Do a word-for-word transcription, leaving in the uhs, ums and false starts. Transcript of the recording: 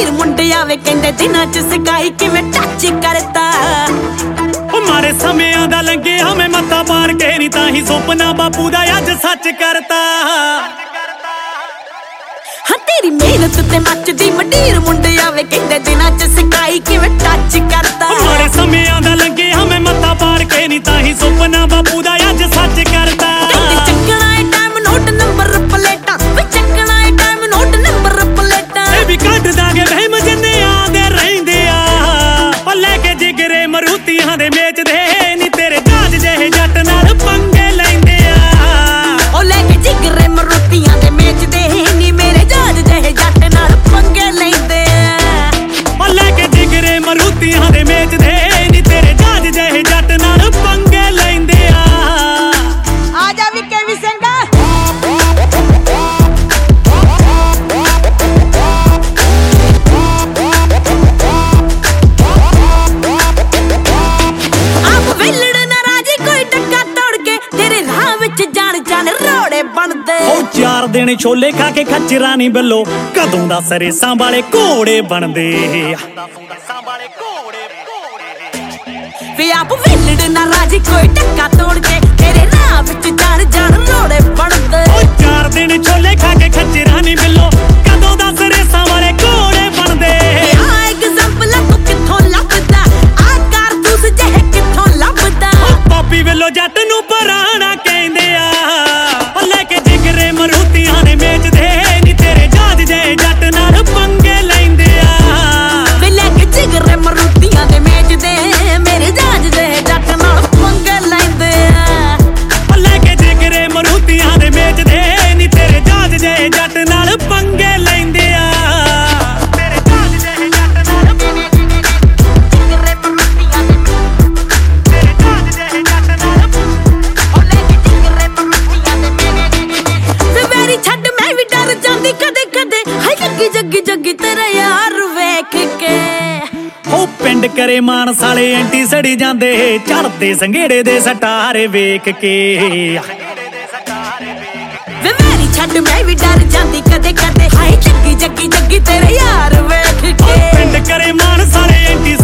ਮੰਡੀਰ ਮੁੰਡੇ ਆਵੇ ਕਹਿੰਦੇ ਦਿਨਾਂ ਚ ਸਕਾਈ ਕਿਵੇਂ ਟੱਚ ਕਰਤਾ ਮਾਰੇ ਸਮਿਆਂ ਦਾ ਲੰਘਿਆ ਮੈਂ ਮੱਥਾ ਮਾਰ ਕੇ ਨਹੀਂ ਤਾਂ ਹੀ ਸੁਪਨਾ ਬਾਪੂ ਦਾ ਅੱਜ ਸੱਚ ਕਰਤਾ ਹਾਂ ਤੇਰੀ ਮਿਹਨਤ ਤੇ ਮੱਚਦੀ ਮੰਡੀਰ ਮੁੰਡੇ ਆਵੇ ਕਹਿੰਦੇ ਦਿਨਾਂ ਚ ਸਕਾਈ ਕਿਵੇਂ ਟੱਚ ਕਰਤਾ ਮਾਰੇ ਸਮਿਆਂ ਦਾ ਲੰਘਿਆ ਮੈਂ ਮੱਥਾ ਮਾਰ ਕੇ ਨਹੀਂ ਤਾਂ ਹੀ ਸੁਪਨਾ ਬਾਪੂ ਦਾ ਅੱਜ ਸੱਚ ਕਰਤਾ ਚੱਕਣਾ ਏ ਟਾਈਮ ਨੋਟ ਨੰਬਰ ਪਲੇਟਾਂ ਵੇ ਚੱਕਣਾ ਏ ਟਾਈਮ ਨੋਟ ਨੰਬਰ ਪਲੇਟਾਂ ਇਹ ਵੀ ਕੱਢ ਦਾਂਗੇ ਵਹਿਮ ਜਿੰਨੇ ਆਉਂਦੇ ਰਹਿੰਦੇ ਆ ਉਹ ਲੈ ਕੇ ਜਿਗਰੇ ਮਰੂਤੀਆਂ ਦੇ ਮੇਚਦੇ ਨੀ ਤੇਰੇ ਜਾਜ ਜਿਹੇ ਜੱਟ ਨਾਲ ਪੰਗੇ ਲੈਂਦੇ ਆ ਉਹ ਲੈ ਕੇ ਜਿਗਰੇ ਮਰੂਤੀਆਂ ਦੇ ਮੇਚਦੇ ਨੀ ਮੇਰੇ ਜਾਜ ਜਿਹੇ ਜੱਟ ਨਾਲ ਪੰਗੇ ਲੈਂਦੇ ਆ ਉਹ ਲੈ ਕੇ ਜਿਗਰੇ ਮਰੂਤੀਆਂ ਦੇ ਮੇਚਦੇ ਨੀ ਤੇਰੇ ਜਾਜ ਜਿਹੇ ਜੱਟ ਨਾਲ ਪੰਗੇ ਲੈਂਦੇ ਆ ਆ ਜਾ ਵੀ ਕੇ ਵੀ ਸਿੰਘਾ ਚਾਰ ਦਿਨ ਛੋਲੇ ਖਾ ਕੇ ਖੱਚਰਾਂ ਨਹੀਂ ਬੱਲੋ ਕਦੋਂ ਦਾ ਸਰੇਸਾਂ ਵਾਲੇ ਘੋੜੇ ਬਣਦੇ ਵੇ ਆਪ ਵਿਲੜ ਨਾ ਰਾਜੀ ਕੋਈ ਟੱਕਾ ਤੋੜ ਕੇ ਤੇਰੇ ਰਾਹ ਵਿੱਚ ਜਾਣ ਜਾਣ ਰੋੜੇ ਬਣਦੇ ਉਹ ਚਾਰ ਦਿਨ ਛੋਲੇ ਖਾ ਕੇ ਖੱਚਰਾਂ ਨਹੀਂ ਬੱਲੋ ਕਦੋਂ ਦਾ ਸਰੇਸਾਂ ਵਾਲੇ ਘੋੜੇ ਬਣਦੇ ਆ ਐਗਜ਼ਾਮਪਲ ਤੂੰ ਕਿੱਥੋਂ ਲੱਭਦਾ ਆ ਕਾਰਤੂਸ ਜਿਹੇ ਕਿੱਥੋਂ ਲੱਭਦਾ ਪਾਪੀ ਵੱਲੋਂ ਜੱਟ ਨੂੰ ਪੁਰਾਣਾ ਕਹਿੰਦੇ ਆ ਉਹ ਲੈ ਕੇ ਜਿਗਰੇ ਮਰੂਤੀਆਂ ਨੇ ਮੇਚਦੇ ਨੀ ਤੇਰੇ ਜਾਜ ਜਿਹੇ ਜੱਟ ਨਾਲ ਪੰਗੇ ਲੈਂਦੇ ਆ ਵੇ ਲੈ ਕੇ ਜਿਗਰੇ ਮਰੂਤੀਆਂ ਦੇ ਮੇਚਦੇ ਮੇਰੇ ਜਾਜ ਜਿਹੇ ਜੱਟ ਨਾਲ ਪੰਗੇ ਲੈਂਦੇ ਆ ਉਹ ਲੈ ਕੇ ਜਿਗਰੇ ਮਰੂਤੀਆਂ ਦੇ ਮੇਚਦੇ ਨੀ ਤੇਰੇ ਜਾਜ ਜਿਹੇ ਜੱਟ ਨਾਲ ਪੰਗੇ ਲੈਂਦੇ ਆ ਤੇਰੇ ਜਾਜ ਜਿਹੇ ਜੱਟ ਨਾਲ ਜਿਗਰੇ ਮਰੂਤੀਆਂ ਦੇ ਤੇਰੇ ਜਾਜ ਜਿਹੇ ਜੱਟ ਨਾਲ ਉਹ ਲੈ ਕੇ ਜਿਗਰੇ ਮਰੂਤੀਆਂ ਦੇ ਵੇ ਮੇਰੀ ਛੱਡ ਮੈਂ ਵੀ ਡਰ ਜਾਂਦੀ ਕਦੇ ਕਦੇ ਹਾਏ ਜੱਗੀ ਜੱਗੀ ਜੱਗੀ ਤੇਰਾ ਯਾਰ ਵੇਖ ਕੇ ਉਹ ਪਿੰਡ ਕਰੇ ਮਾਨਸ ਵਾਲੇ ਐਂਟੀ ਸੜੀ ਜਾਂਦੇ ਚੜਦੇ ਸੰਘੇੜੇ ਦੇ ਸਟਾਰੇ ਵੇਖ ਕੇ ਵੇ ਮੇਰੀ ਛੱਡ ਮੈਂ ਵੀ ਡਰ ਜਾਂਦੀ ਕਦੇ ਕਦੇ ਹਾਏ ਜੱਗੀ ਜੱਗੀ ਜੱਗੀ ਤੇਰੇ ਯਾਰ ਵੇਖ ਕੇ ਪਿੰਡ ਕਰੇ ਮਾਨਸ ਵਾਲੇ ਐਂਟੀ